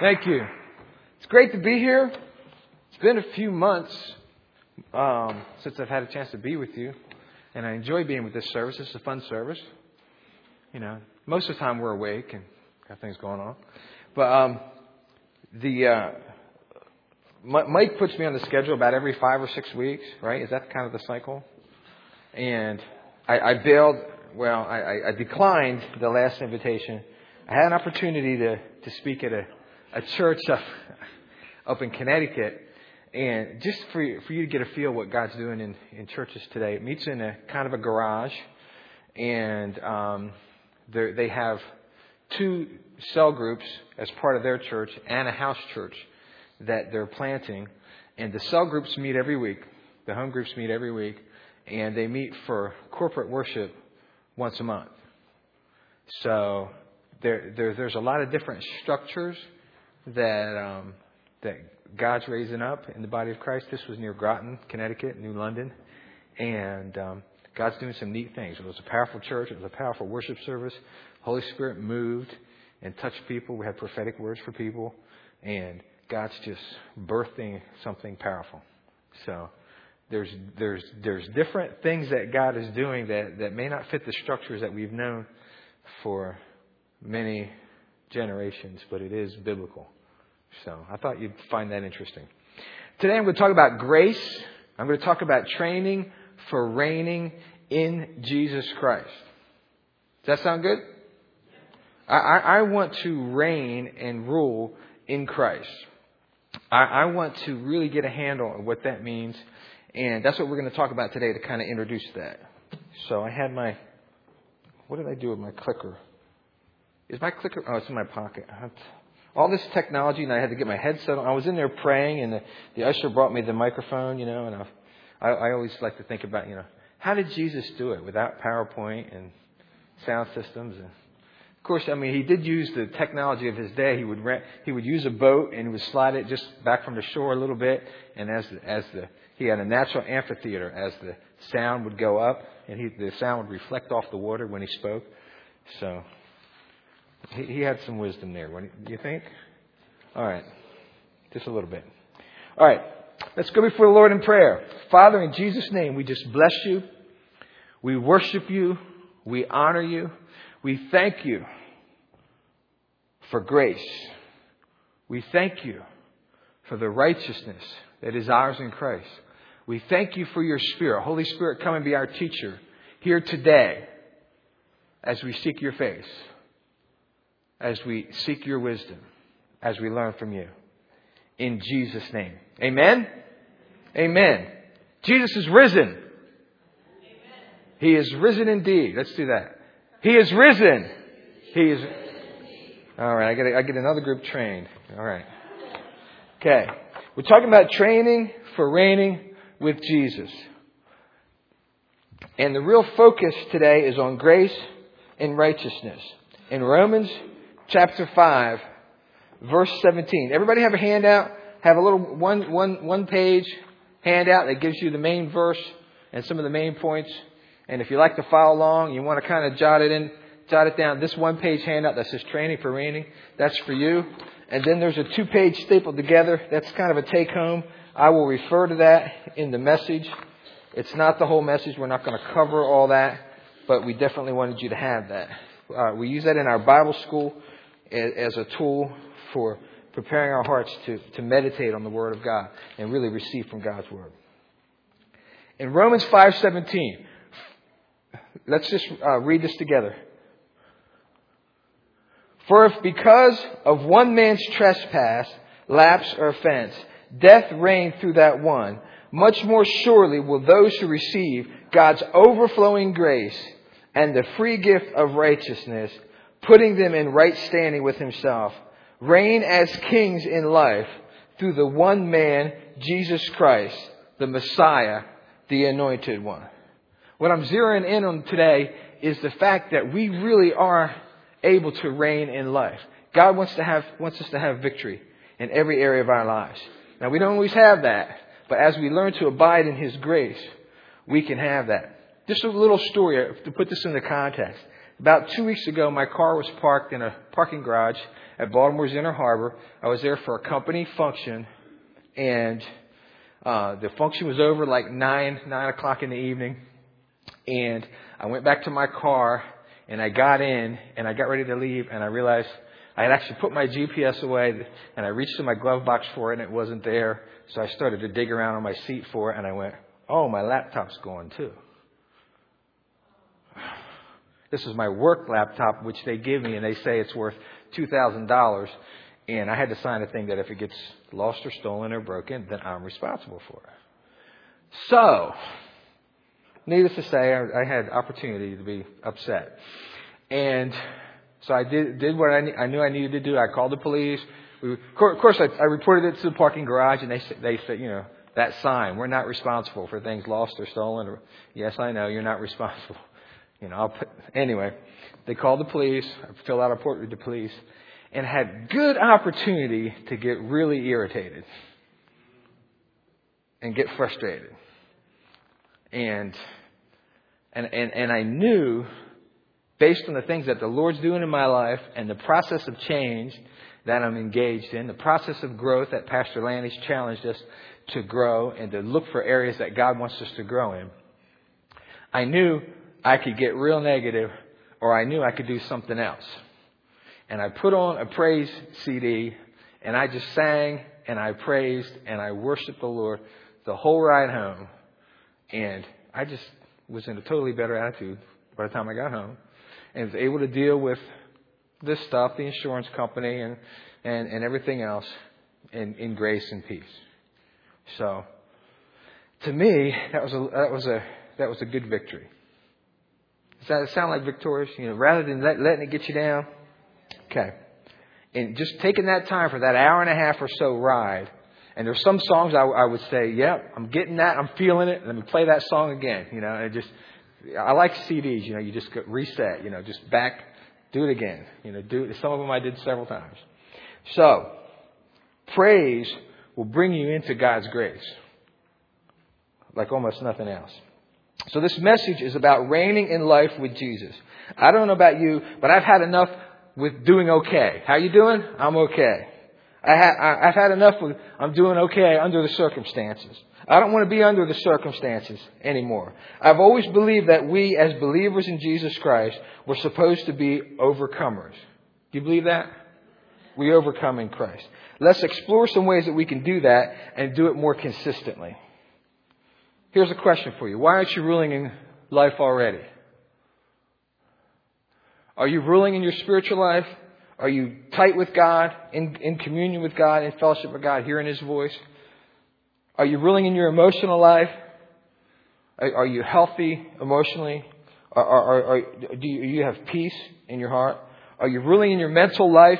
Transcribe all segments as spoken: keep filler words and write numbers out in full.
Thank you. It's great to be here. It's been a few months um, since I've had a chance to be with you, and I enjoy being with this service. It's a fun service. You know, most of the time we're awake and got things going on. But um, the uh, Mike puts me on the schedule about every five or six weeks, right? Is that kind of the cycle? And I, I bailed. Well, I, I declined the last invitation. I had an opportunity to, to speak at a, a church up, up in Connecticut. And just for you, for you to get a feel what God's doing in, in churches today, it meets in a kind of a garage. And um, they have two cell groups as part of their church and a house church that they're planting. And the cell groups meet every week. The home groups meet every week. And they meet for corporate worship once a month. So there, there there's a lot of different structures that um, that God's raising up in the body of Christ. This was near Groton, Connecticut, New London. And um, God's doing some neat things. It was a powerful church. It was a powerful worship service. Holy Spirit moved and touched people. We had prophetic words for people. And God's just birthing something powerful. So There's there's there's different things that God is doing that, that may not fit the structures that we've known for many generations, but it is biblical. So I thought you'd find that interesting. Today I'm going to talk about grace. I'm going to talk about training for reigning in Jesus Christ. Does that sound good? I, I, I want to reign and rule in Christ. I, I want to really get a handle on what that means. And that's what we're going to talk about today to kind of introduce that. So I had my, what did I do with my clicker? Is my clicker, oh, it's in my pocket. All this technology, and I had to get my headset on. I was in there praying, and the, the usher brought me the microphone, you know, and I, I, I always like to think about, you know, how did Jesus do it without PowerPoint and sound systems? And of course, I mean, he did use the technology of his day. He would rent, he would use a boat and he would slide it just back from the shore a little bit, and as the, as the He had a natural amphitheater as the sound would go up, and he, the sound would reflect off the water when he spoke. So he, he had some wisdom there. What do you think? All right. Just a little bit. All right. Let's go before the Lord in prayer. Father, in Jesus' name, we just bless you. We worship you. We honor you. We thank you for grace. We thank you for the righteousness that is ours in Christ. We thank you for your Spirit. Holy Spirit, come and be our teacher here today as we seek your face, as we seek your wisdom, as we learn from you. In Jesus' name. Amen? Amen. Jesus is risen. Amen. He is risen indeed. Let's do that. He is risen. He is. All right. I get I get another group trained. All right. Okay. We're talking about training for reigning with Jesus. And the real focus today is on grace and righteousness. In Romans chapter five, verse seventeen. Everybody have a handout? Have a little one, one, one page handout that gives you the main verse and some of the main points. And if you like to follow along, you want to kind of jot it in, jot it down. This one page handout that says training for reigning, that's for you. And then there's a two-page stapled together. That's kind of a take-home. I will refer to that in the message. It's not the whole message. We're not going to cover all that. But we definitely wanted you to have that. Uh, we use that in our Bible school as a tool for preparing our hearts to, to meditate on the Word of God and really receive from God's Word. In Romans five seventeen, let's just uh, read this together. For if because of one man's trespass, lapse, or offense, death reigned through that one, much more surely will those who receive God's overflowing grace and the free gift of righteousness, putting them in right standing with Himself, reign as kings in life through the one man, Jesus Christ, the Messiah, the Anointed One. What I'm zeroing in on today is the fact that we really are able to reign in life. God wants to have wants us to have victory in every area of our lives. Now, we don't always have that, but as we learn to abide in His grace, we can have that. Just a little story to put this into context. About two weeks ago, my car was parked in a parking garage at Baltimore's Inner Harbor. I was there for a company function, and uh, the function was over like nine, nine o'clock in the evening. And I went back to my car, and I got in, and I got ready to leave, and I realized I had actually put my G P S away, and I reached in my glove box for it, and it wasn't there. So I started to dig around on my seat for it, and I went, oh, my laptop's gone too. This is my work laptop, which they give me, and they say it's worth two thousand dollars. And I had to sign a thing that if it gets lost or stolen or broken, then I'm responsible for it. So, needless to say, I, I had opportunity to be upset. And so I did did what I, I knew I needed to do. I called the police. We, of course, I, I reported it to the parking garage, and they they said, you know, that sign, we're not responsible for things lost or stolen. Or, yes, I know, you're not responsible. You know, I'll put, anyway, they called the police. I filled out a report with the police, and had good opportunity to get really irritated and get frustrated. And and and, and I knew, based on the things that the Lord's doing in my life and the process of change that I'm engaged in, the process of growth that Pastor Lanny's challenged us to grow and to look for areas that God wants us to grow in, I knew I could get real negative, or I knew I could do something else. And I put on a praise C D, and I just sang, and I praised, and I worshiped the Lord the whole ride home. And I just was in a totally better attitude by the time I got home, and was able to deal with this stuff, the insurance company, and and, and everything else in, in grace and peace. So, to me, that was a that was a that was a good victory. Does that sound like victorious? You know, rather than let, letting it get you down. Okay, and just taking that time for that hour and a half or so ride. And there's some songs I, I would say, yep, I'm getting that, I'm feeling it. Let me play that song again. You know, and just I like C Ds. You know, you just go reset. You know, just back, do it again. You know, do some of them I did several times. So, praise will bring you into God's grace like almost nothing else. So this message is about reigning in life with Jesus. I don't know about you, but I've had enough with doing okay. How you doing? I'm okay. I ha- I've had enough with I'm doing okay under the circumstances. I don't want to be under the circumstances anymore. I've always believed that we as believers in Jesus Christ were supposed to be overcomers. Do you believe that? We overcome in Christ. Let's explore some ways that we can do that and do it more consistently. Here's a question for you. Why aren't you ruling in life already? Are you ruling in your spiritual life? Are you tight with God, in, in communion with God, in fellowship with God, hearing His voice? Are you ruling in your emotional life? Are, are you healthy emotionally? Are, are, are, do you, you have peace in your heart? Are you ruling in your mental life?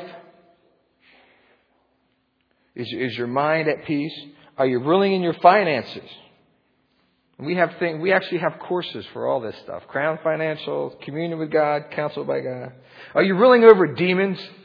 Is, is your mind at peace? Are you ruling in your finances? We have things, we actually have courses for all this stuff. Crown Financial, Communion with God, Counsel by God. Are you ruling over demons? Are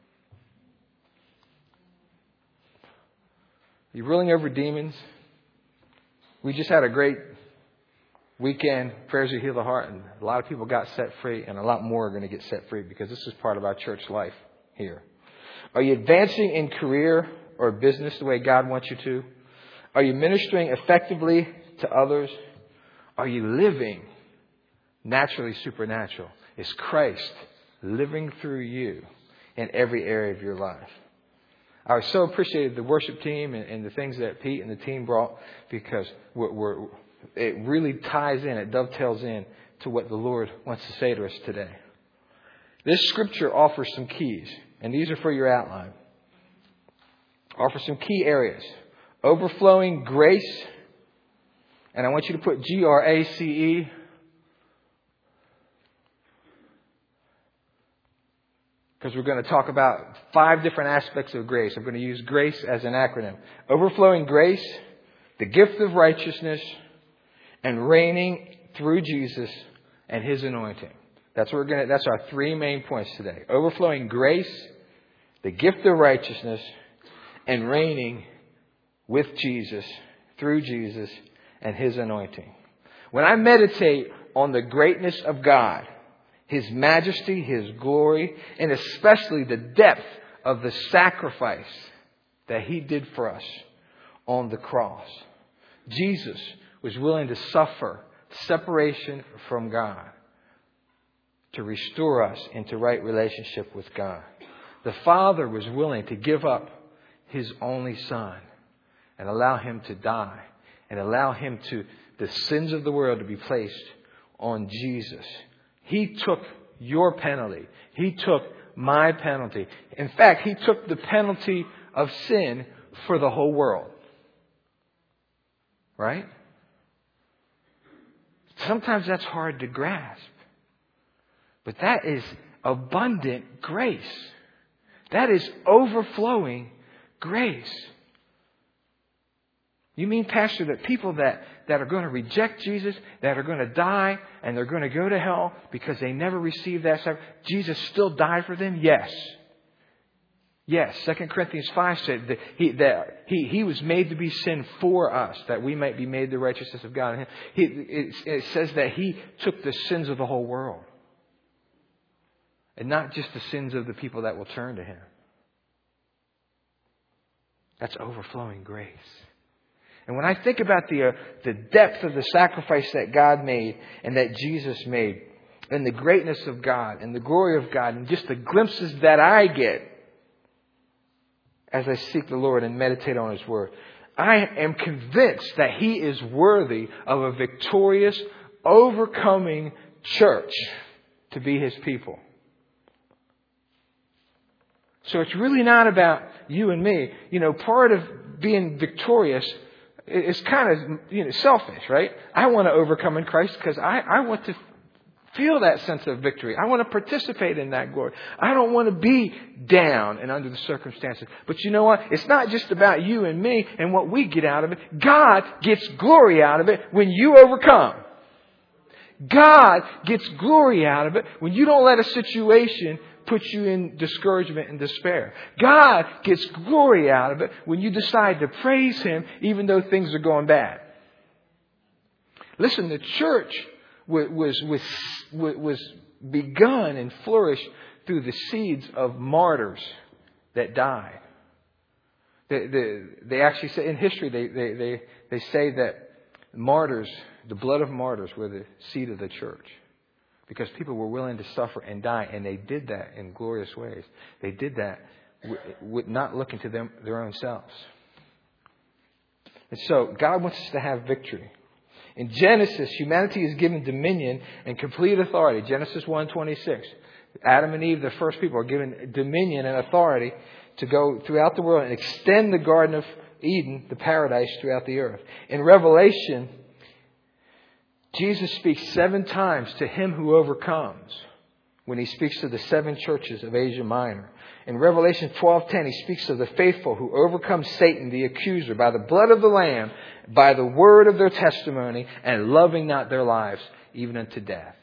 you ruling over demons? We just had a great weekend, Prayers to Heal the Heart, and a lot of people got set free, and a lot more are going to get set free because this is part of our church life here. Are you advancing in career or business the way God wants you to? Are you ministering effectively to others? Are you living naturally supernatural? Is Christ living through you in every area of your life? I so appreciated the worship team and, and the things that Pete and the team brought, because we're, we're, it really ties in, it dovetails in to what the Lord wants to say to us today. This scripture offers some keys, and these are for your outline. Offers some key areas. Overflowing grace. And I want you to put G R A C E. Because we're going to talk about five different aspects of grace. I'm going to use grace as an acronym. Overflowing grace, the gift of righteousness, and reigning through Jesus and His anointing. That's what we're going to, that's our three main points today. Overflowing grace, the gift of righteousness, and reigning with Jesus, through Jesus, and His anointing. When I meditate on the greatness of God, His majesty, His glory, and especially the depth of the sacrifice that He did for us on the cross. Jesus was willing to suffer separation from God to restore us into right relationship with God. The Father was willing to give up His only Son and allow Him to die and allow Him to, the sins of the world to be placed on Jesus. He took your penalty. He took my penalty. In fact, He took the penalty of sin for the whole world. Right? Sometimes that's hard to grasp. But that is abundant grace. That is overflowing grace. You mean, Pastor, that people that, that are going to reject Jesus, that are going to die, and they're going to go to hell because they never received that sacrifice, Jesus still died for them? Yes. Yes. Second Corinthians five said that he, that he, he was made to be sin for us, that we might be made the righteousness of God in Him. He, it, it says that He took the sins of the whole world. And not just the sins of the people that will turn to Him. That's overflowing grace. And when I think about the uh, the depth of the sacrifice that God made and that Jesus made, and the greatness of God and the glory of God, and just the glimpses that I get as I seek the Lord and meditate on His Word, I am convinced that He is worthy of a victorious, overcoming church to be His people. So it's really not about you and me. You know, part of being victorious is kind of, you know, selfish, right? I want to overcome in Christ because I, I want to feel that sense of victory. I want to participate in that glory. I don't want to be down and under the circumstances. But you know what? It's not just about you and me and what we get out of it. God gets glory out of it when you overcome. God gets glory out of it when you don't let a situation put you in discouragement and despair. God gets glory out of it when you decide to praise Him even though things are going bad. Listen, the church was, was, was, was begun and flourished through the seeds of martyrs that died. They, they, they actually say in history, they, they, they, they say that martyrs, the blood of martyrs, were the seed of the church. Because people were willing to suffer and die. And they did that in glorious ways. They did that with not looking to them, their own selves. And so God wants us to have victory. In Genesis, humanity is given dominion and complete authority. Genesis one twenty-six. Adam and Eve, the first people, are given dominion and authority to go throughout the world and extend the Garden of Eden, the paradise, throughout the earth. In Revelation, Jesus speaks seven times to him who overcomes when He speaks to the seven churches of Asia Minor. In Revelation twelve ten, He speaks of the faithful who overcome Satan, the accuser, by the blood of the Lamb, by the word of their testimony, and loving not their lives, even unto death.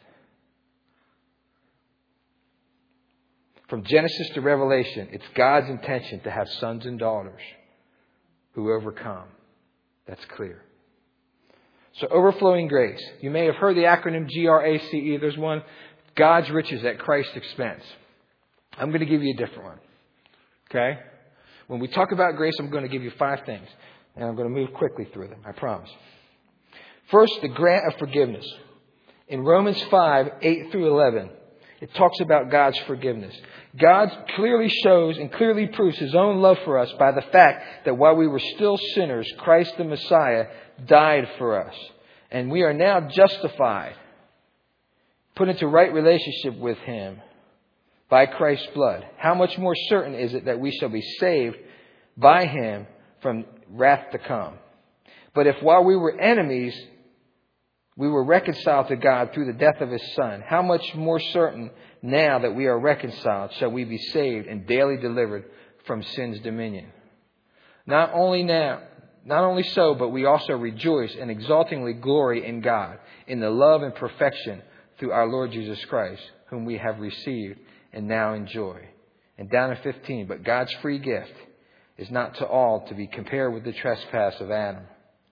From Genesis to Revelation, it's God's intention to have sons and daughters who overcome. That's clear. So overflowing grace. You may have heard the acronym G R A C E. There's one, God's riches at Christ's expense. I'm going to give you a different one. Okay? When we talk about grace, I'm going to give you five things. And I'm going to move quickly through them. I promise. First, the grant of forgiveness. In Romans five, eight through eleven, it talks about God's forgiveness. God clearly shows and clearly proves His own love for us by the fact that while we were still sinners, Christ the Messiah died for us. And we are now justified, put into right relationship with Him by Christ's blood. How much more certain is it that we shall be saved by Him from wrath to come? But if while we were enemies, we were reconciled to God through the death of His Son, how much more certain now that we are reconciled shall we be saved and daily delivered from sin's dominion? Not only now, not only so, but we also rejoice and exultingly glory in God, in the love and perfection through our Lord Jesus Christ, whom we have received and now enjoy. And down in fifteen, but God's free gift is not to all to be compared with the trespass of Adam.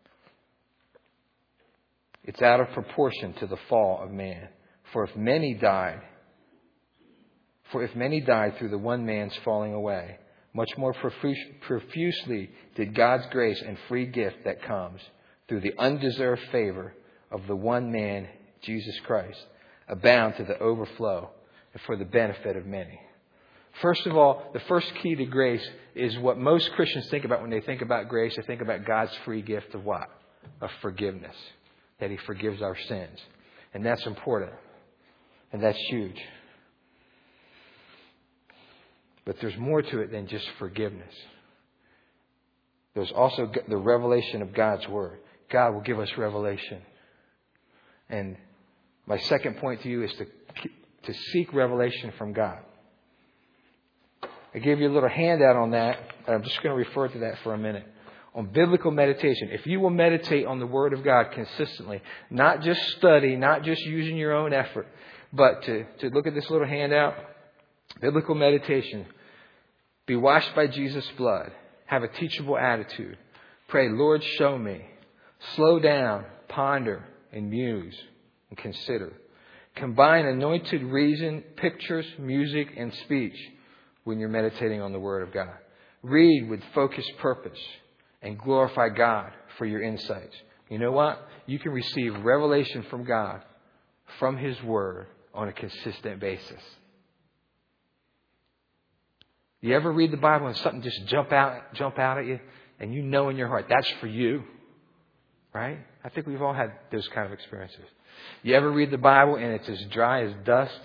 It's out of proportion to the fall of man. For if many died, For if many died through the one man's falling away, much more profusely did God's grace and free gift that comes through the undeserved favor of the one man, Jesus Christ, abound to the overflow and for the benefit of many. First of all, the first key to grace is what most Christians think about when they think about grace. They think about God's free gift of what? Of forgiveness. That He forgives our sins. And that's important. And that's huge. But there's more to it than just forgiveness. There's also the revelation of God's Word. God will give us revelation. And my second point to you is to, to seek revelation from God. I gave you a little handout on that. I'm just going to refer to that for a minute. On biblical meditation. If you will meditate on the Word of God consistently, not just study, not just using your own effort, but to, to look at this little handout. Biblical meditation. Be washed by Jesus' blood. Have a teachable attitude. Pray, Lord, show me. Slow down, ponder, and muse, and consider. Combine anointed reason, pictures, music, and speech when you're meditating on the Word of God. Read with focused purpose and glorify God for your insights. You know what? You can receive revelation from God, from His Word, on a consistent basis. You ever read the Bible and something just jump out, jump out at you, and you know in your heart that's for you, right? I think we've all had those kind of experiences. You ever read the Bible and it's as dry as dust?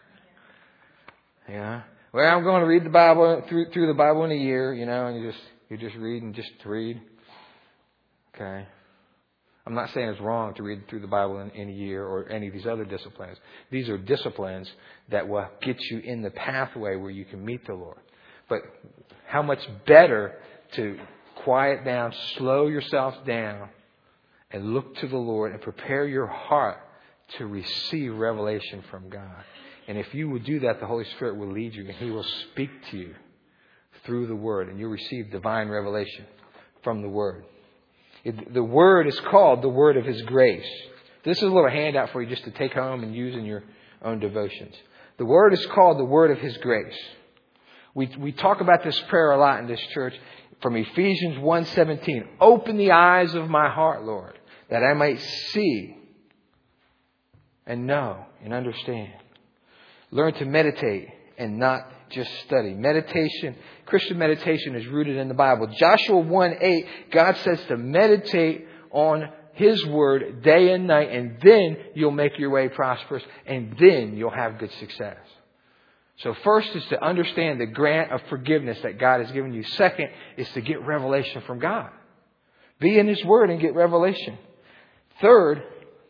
Yeah. Well, I'm going to read the Bible through through the Bible in a year, you know, and you just you just read and just read. Okay. I'm not saying it's wrong to read through the Bible in, in a year or any of these other disciplines. These are disciplines that will get you in the pathway where you can meet the Lord. But how much better to quiet down, slow yourself down, and look to the Lord and prepare your heart to receive revelation from God. And if you would do that, the Holy Spirit will lead you and He will speak to you through the Word. And you'll receive divine revelation from the Word. It, the Word is called the Word of His grace. This is a little handout for you just to take home and use in your own devotions. The Word is called the Word of His grace. We we talk about this prayer a lot in this church from Ephesians one seventeen. Open the eyes of my heart, Lord, that I might see and know and understand. Learn to meditate and not just study. Meditation, Christian meditation is rooted in the Bible. Joshua one eight, God says to meditate on His Word day and night, and then you'll make your way prosperous, and then you'll have good success. So first is to understand the grant of forgiveness that God has given you. Second is to get revelation from God. Be in His Word and get revelation. Third,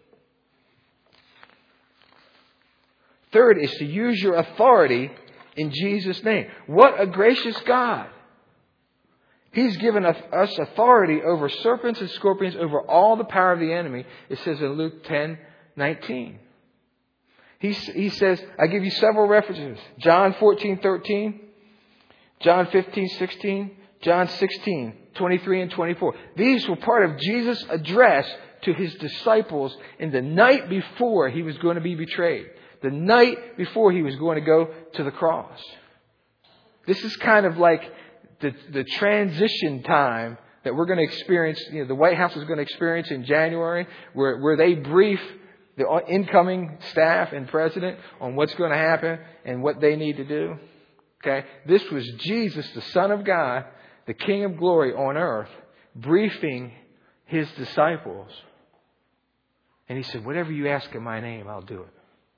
third is to use your authority in Jesus' name. What a gracious God. He's given us authority over serpents and scorpions, over all the power of the enemy. It says in Luke ten nineteen. He, he says, I give you several references. John fourteen thirteen, John fifteen sixteen, John sixteen twenty-three and twenty-four. These were part of Jesus' address to His disciples in the night before He was going to be betrayed. The night before He was going to go to the cross. This is kind of like the, the transition time that we're going to experience, you know, the White House is going to experience in January, where, where they brief the incoming staff and president on what's going to happen and what they need to do. Okay. This was Jesus, the Son of God, the King of glory on earth, briefing His disciples. And He said, whatever you ask in my name, I'll do it.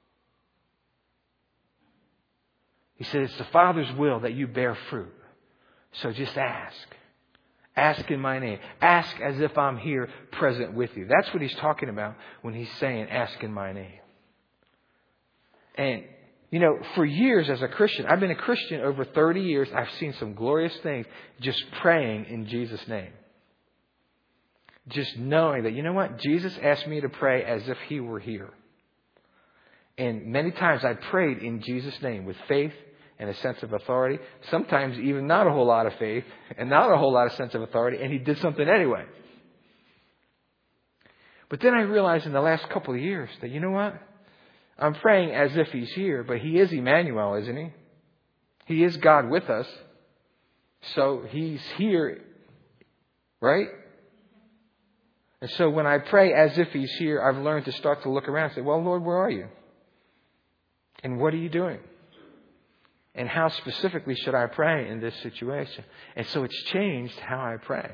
He said, it's the Father's will that you bear fruit. So just ask. Ask in my name. Ask as if I'm here present with you. That's what He's talking about when He's saying, ask in my name. And, you know, for years as a Christian, I've been a Christian over thirty years. I've seen some glorious things just praying in Jesus' name. Just knowing that, you know what? Jesus asked me to pray as if He were here. And many times I prayed in Jesus' name with faith and a sense of authority. Sometimes even not a whole lot of faith and not a whole lot of sense of authority. And He did something anyway. But then I realized in the last couple of years that, you know what? I'm praying as if He's here, but He is Emmanuel, isn't He? He is God with us. So He's here, right? And so when I pray as if He's here, I've learned to start to look around and say, well, Lord, where are you? And what are you doing? And how specifically should I pray in this situation? And so it's changed how I pray.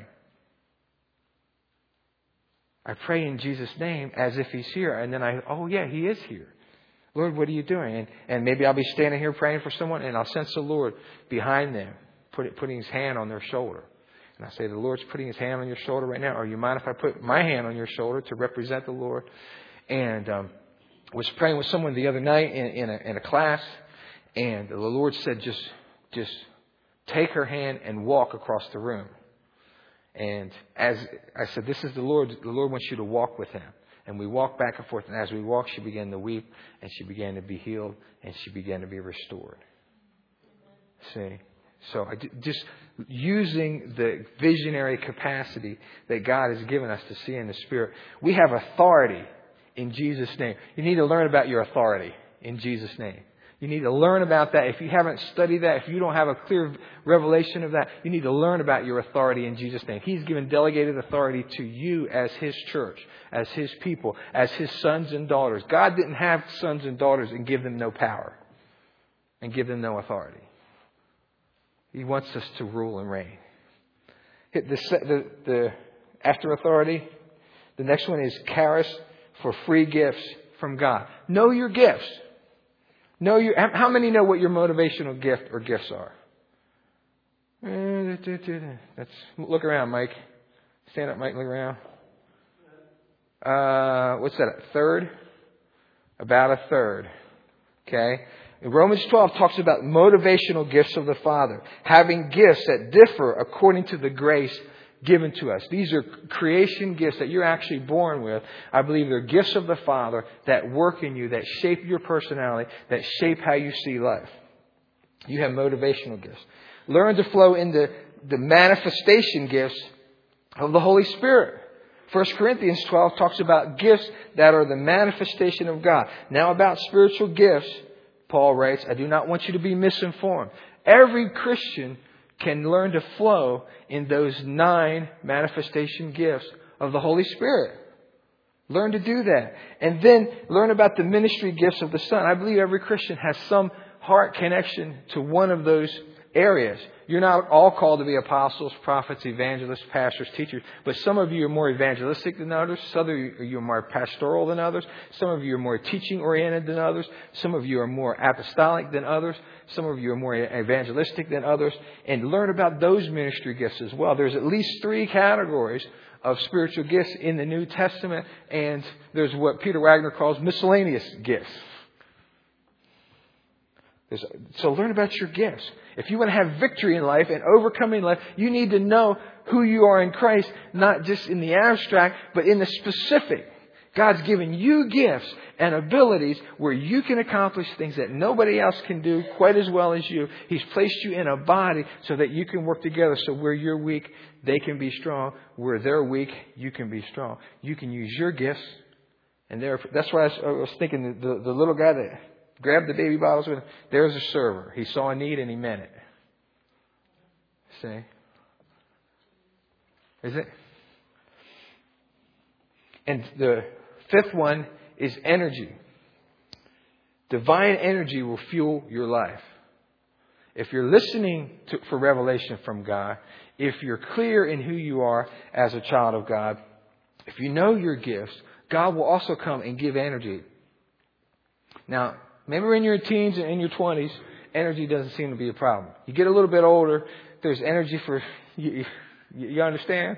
I pray in Jesus' name as if He's here. And then I, oh yeah, He is here. Lord, what are you doing? And, and maybe I'll be standing here praying for someone and I'll sense the Lord behind them, put it, putting His hand on their shoulder. And I say, the Lord's putting His hand on your shoulder right now. Or you mind if I put my hand on your shoulder to represent the Lord? And um, I was praying with someone the other night in, in, a, in a class. And the Lord said, just, just take her hand and walk across the room. And as I said, this is the Lord. The Lord wants you to walk with Him. And we walked back and forth. And as we walked, she began to weep. And she began to be healed. And she began to be restored. See? So I just using the visionary capacity that God has given us to see in the Spirit. We have authority in Jesus' name. You need to learn about your authority in Jesus' name. You need to learn about that. If you haven't studied that, if you don't have a clear revelation of that, you need to learn about your authority in Jesus' name. He's given delegated authority to you as His church, as His people, as His sons and daughters. God didn't have sons and daughters and give them no power and give them no authority. He wants us to rule and reign. The, the, the, after authority, the next one is charis, for free gifts from God. Know your gifts. Know your. How many know what your motivational gift or gifts are? That's, look around, Mike. Stand up, Mike. Look around. Uh, what's that? A third? About a third. Okay. Romans twelve talks about motivational gifts of the Father. Having gifts that differ according to the grace given to us. These are creation gifts that you're actually born with. I believe they're gifts of the Father that work in you, that shape your personality, that shape how you see life. You have motivational gifts. Learn to flow into the manifestation gifts of the Holy Spirit. First Corinthians twelve talks about gifts that are the manifestation of God. Now about spiritual gifts, Paul writes, I do not want you to be misinformed. Every Christian can learn to flow in those nine manifestation gifts of the Holy Spirit. Learn to do that. And then learn about the ministry gifts of the Son. I believe every Christian has some heart connection to one of those areas. You're not all called to be apostles, prophets, evangelists, pastors, teachers. But some of you are more evangelistic than others. Some of you are more pastoral than others. Some of you are more teaching oriented than others. Some of you are more apostolic than others. Some of you are more evangelistic than others. And learn about those ministry gifts as well. There's at least three categories of spiritual gifts in the New Testament. And there's what Peter Wagner calls miscellaneous gifts. So learn about your gifts. If you want to have victory in life and overcoming in life, you need to know who you are in Christ, not just in the abstract, but in the specific. God's given you gifts and abilities where you can accomplish things that nobody else can do quite as well as you. He's placed you in a body so that you can work together. So where you're weak, they can be strong. Where they're weak, you can be strong. You can use your gifts. And that's why I was thinking the, the little guy that grabbed the baby bottles with him. There's a server. He saw a need and he meant it. See? Is it? And the fifth one is energy. Divine energy will fuel your life. If you're listening to, for revelation from God, if you're clear in who you are as a child of God, if you know your gifts, God will also come and give energy. Now, maybe in your teens and in your twenties, energy doesn't seem to be a problem. You get a little bit older, there's energy for, you, you understand?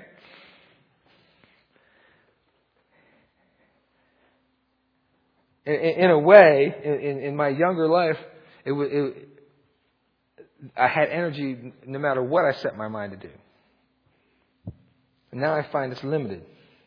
In, in a way, in, in my younger life, it, it, I had energy no matter what I set my mind to do. And now I find it's limited.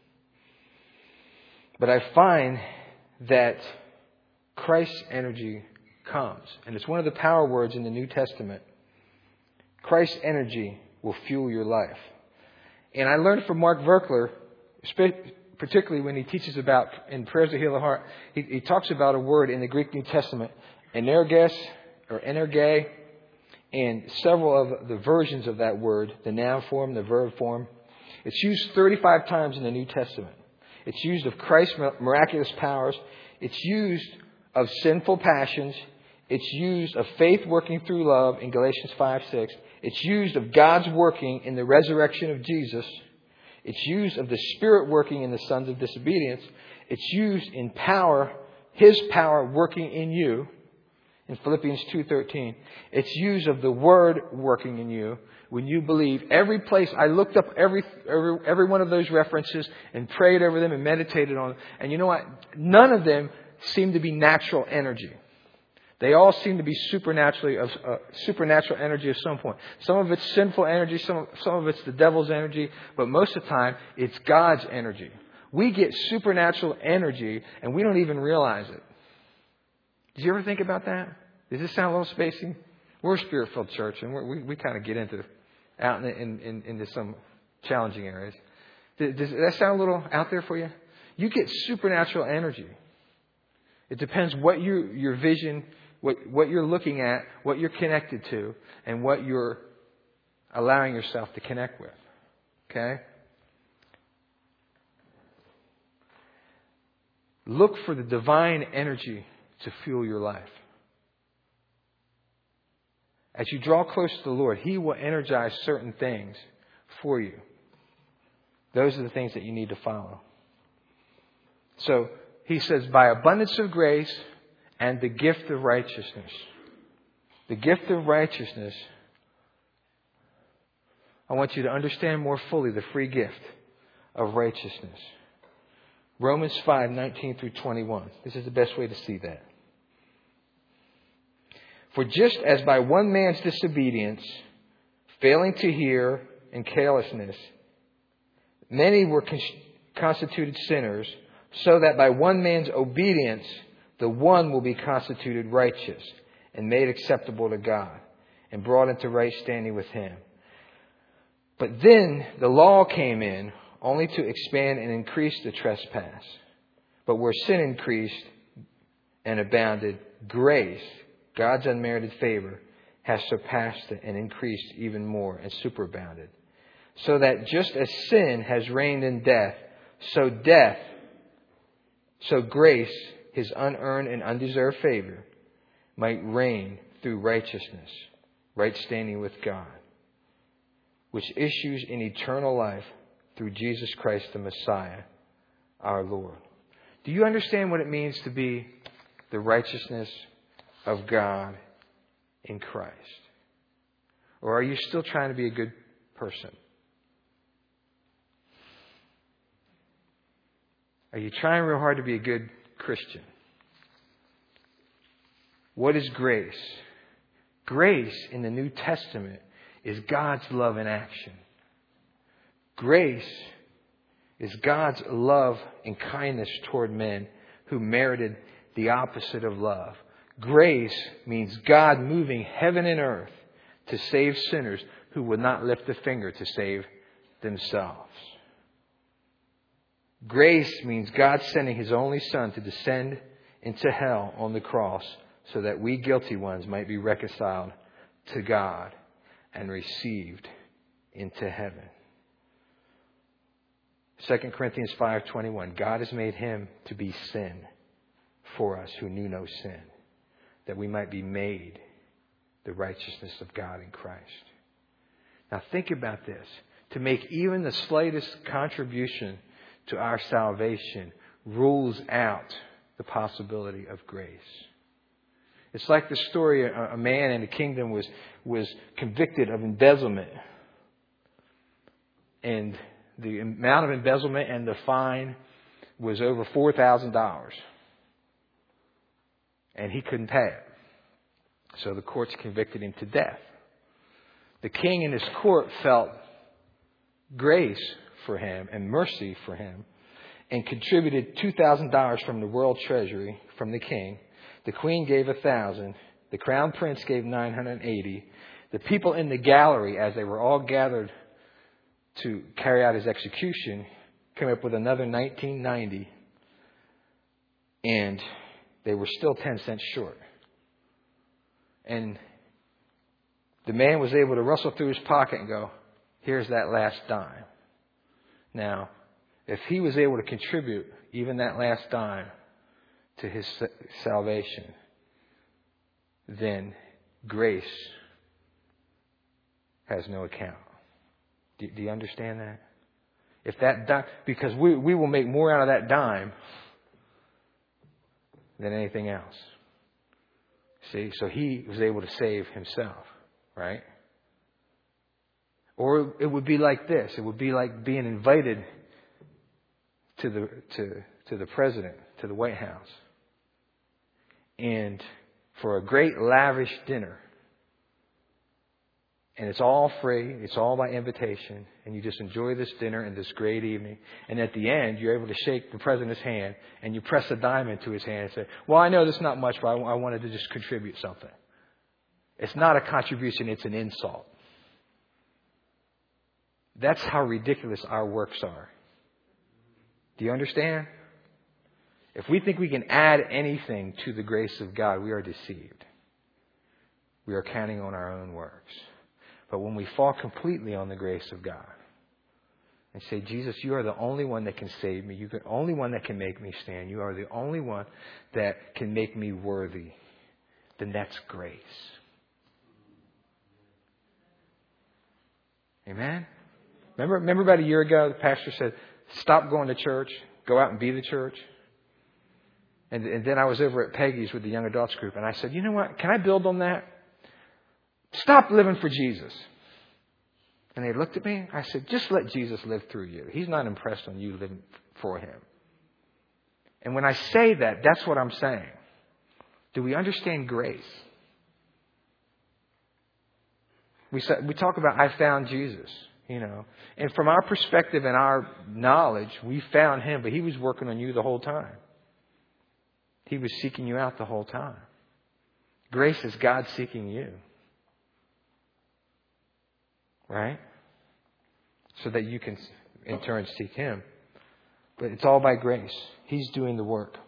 But I find that Christ's energy comes. And it's one of the power words in the New Testament. Christ's energy will fuel your life. And I learned from Mark Verkler, particularly when he teaches about, in Prayers to Heal the Heart, he, he talks about a word in the Greek New Testament, energes, or energe. in several of the versions of that word, the noun form, the verb form. It's used thirty-five times in the New Testament. It's used of Christ's miraculous powers. It's used of sinful passions. It's used of faith working through love in Galatians five six. It's used of God's working in the resurrection of Jesus. It's used of the Spirit working in the sons of disobedience. It's used in power, His power working in you in Philippians two thirteen. It's used of the Word working in you when you believe. Every place, I looked up every, every, every one of those references and prayed over them and meditated on them. And you know what? None of them seem to be natural energy. They all seem to be supernaturally of uh, supernatural energy at some point. Some of it's sinful energy, some some of it's the devil's energy, but most of the time it's God's energy. We get supernatural energy and we don't even realize it. Did you ever think about that? Does this sound a little spacey? We're a Spirit-filled church, and we're, we we kind of get into out in, in, in into some challenging areas. Does, does that sound a little out there for you? You get supernatural energy. It depends what you your vision. What, what you're looking at, what you're connected to, and what you're allowing yourself to connect with. Okay? Look for the divine energy to fuel your life. As you draw close to the Lord, He will energize certain things for you. Those are the things that you need to follow. So, He says, by abundance of grace and the gift of righteousness. The gift of righteousness. I want you to understand more fully the free gift of righteousness. Romans five nineteen through twenty-one. This is the best way to see that. For just as by one man's disobedience, failing to hear and carelessness, many were con- constituted sinners, so that by one man's obedience, the one will be constituted righteous and made acceptable to God and brought into right standing with Him. But then the law came in only to expand and increase the trespass. But where sin increased and abounded, grace, God's unmerited favor, has surpassed it and increased even more and superabounded. So that just as sin has reigned in death, so death, so grace, His unearned and undeserved favor, might reign through righteousness, right standing with God, which issues in eternal life through Jesus Christ the Messiah, our Lord. Do you understand what it means to be the righteousness of God in Christ? Or are you still trying to be a good person? Are you trying real hard to be a good Christian? What is grace? Grace in the New Testament is God's love in action. Grace is God's love and kindness toward men who merited the opposite of love. Grace means God moving heaven and earth to save sinners who would not lift a finger to save themselves. Grace means God sending His only Son to descend into hell on the cross so that we guilty ones might be reconciled to God and received into heaven. Second Corinthians five twenty-one. God has made Him to be sin for us who knew no sin, that we might be made the righteousness of God in Christ. Now think about this. To make even the slightest contribution to our salvation rules out the possibility of grace. It's like the story, a man in the kingdom was, was convicted of embezzlement. And the amount of embezzlement and the fine was over four thousand dollars. And he couldn't pay it. So the courts convicted him to death. The king in his court felt grace for him and mercy for him and contributed two thousand dollars from the world treasury from the king. The queen gave one thousand dollars. The crown prince gave nine hundred eighty dollars. The people in the gallery, as they were all gathered to carry out his execution, came up with another nineteen ninety dollars. And they were still ten cents short. And the man was able to rustle through his pocket and go, here's that last dime. Now, if he was able to contribute even that last dime to his salvation, then grace has no account. Do, do you understand that? If that dime, because we, we will make more out of that dime than anything else. See, so he was able to save himself, right? Or it would be like this. It would be like being invited to the to to the president, to the White House, and for a great lavish dinner. And it's all free. It's all by invitation. And you just enjoy this dinner and this great evening. And at the end, you're able to shake the president's hand and you press a dime into his hand and say, well, I know this is not much, but I, I wanted to just contribute something. It's not a contribution. It's an insult. That's how ridiculous our works are. Do you understand? If we think we can add anything to the grace of God, we are deceived. We are counting on our own works. But when we fall completely on the grace of God and say, Jesus, you are the only one that can save me. You're the only one that can make me stand. You are the only one that can make me worthy. Then that's grace. Amen? Remember, remember about a year ago, the pastor said, stop going to church. Go out and be the church. And, and then I was over at Peggy's with the young adults group. And I said, you know what? Can I build on that? Stop living for Jesus. And they looked at me. I said, just let Jesus live through you. He's not impressed on you living for him. And when I say that, that's what I'm saying. Do we understand grace? We say, we talk about, I found Jesus, you know. And from our perspective and our knowledge, we found him, but he was working on you the whole time. He was seeking you out the whole time. Grace is God seeking you. Right? So that you can, in turn, seek him. But it's all by grace. He's doing the work.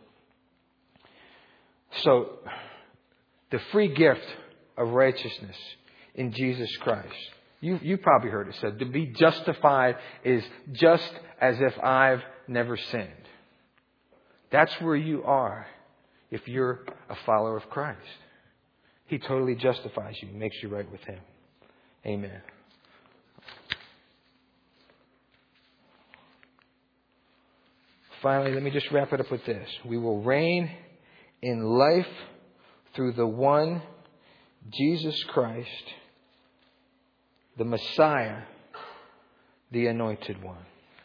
So, the free gift of righteousness in Jesus Christ. You, you probably heard it said, to be justified is just as if I've never sinned. That's where you are if you're a follower of Christ. He totally justifies you, makes you right with him. Amen. Finally, let me just wrap it up with this. We will reign in life through the one, Jesus Christ, the Messiah, the Anointed One.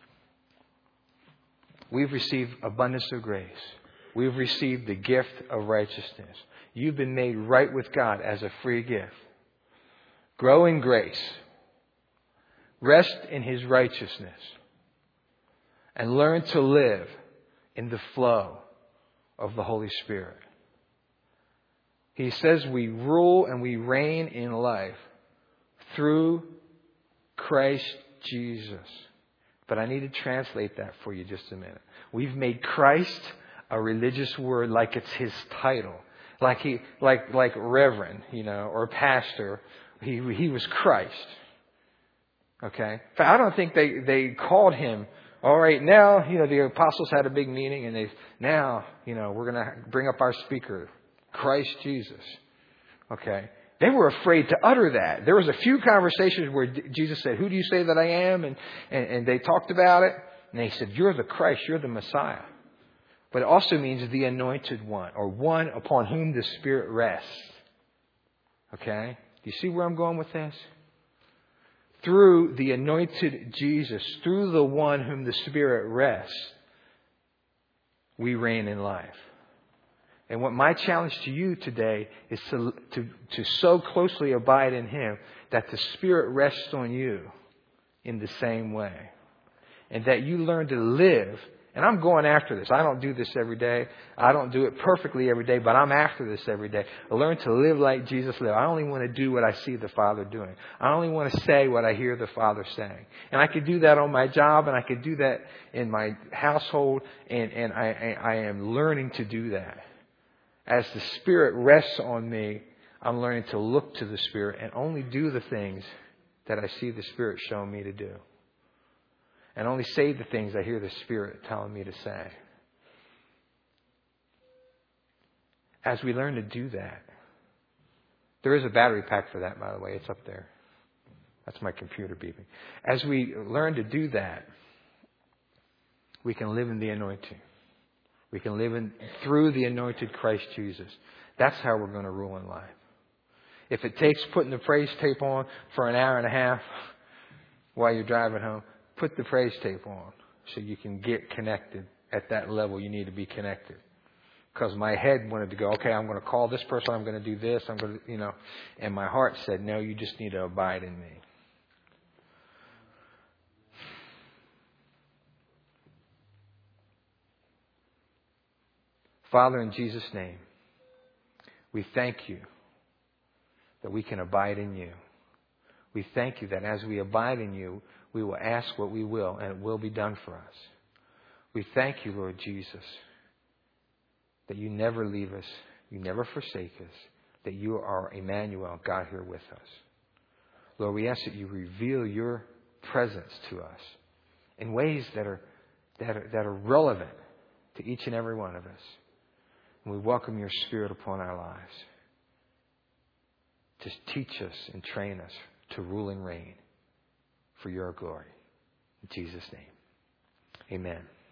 We've received abundance of grace. We've received the gift of righteousness. You've been made right with God as a free gift. Grow in grace. Rest in his righteousness. And learn to live in the flow of the Holy Spirit. He says we rule and we reign in life through Christ Jesus. But I need to translate that for you just a minute. We've made Christ a religious word like it's his title. Like he, like, like reverend, you know, or pastor. He, he was Christ. Okay? But I don't think they, they called him. All right, now, you know, the apostles had a big meeting and they, now, you know, we're going to bring up our speaker, Christ Jesus. Okay. They were afraid to utter that. There was a few conversations where Jesus said, who do you say that I am? And, and, and they talked about it. And they said, you're the Christ, you're the Messiah. But it also means the anointed one, or one upon whom the Spirit rests. Okay. Do you see where I'm going with this? Through the anointed Jesus, through the one whom the Spirit rests, we reign in life. And what my challenge to you today is to, to, to so closely abide in him that the Spirit rests on you in the same way. And that you learn to live. And I'm going after this. I don't do this every day. I don't do it perfectly every day, but I'm after this every day. I learn to live like Jesus lived. I only want to do what I see the Father doing. I only want to say what I hear the Father saying. And I could do that on my job, and I could do that in my household, and, and I, I, I am learning to do that. As the Spirit rests on me, I'm learning to look to the Spirit and only do the things that I see the Spirit showing me to do. And only say the things I hear the Spirit telling me to say. As we learn to do that, there is a battery pack for that, by the way. It's up there. That's my computer beeping. As we learn to do that, we can live in the anointing. We can live in through the anointed Christ Jesus. That's how we're going to rule in life. If it takes putting the praise tape on for an hour and a half while you're driving home, put the praise tape on so you can get connected at that level you need to be connected. Because my head wanted to go, okay, I'm going to call this person, I'm going to do this, I'm going to, you know. And my heart said, no, you just need to abide in me. Father, in Jesus' name, we thank you that we can abide in you. We thank you that as we abide in you, we will ask what we will, and it will be done for us. We thank you, Lord Jesus, that you never leave us, you never forsake us, that you are Emmanuel, God here with us. Lord, we ask that you reveal your presence to us in ways that are, that are, that are relevant to each and every one of us. And we welcome your Spirit upon our lives to teach us and train us to rule and reign for your glory. In Jesus' name, amen.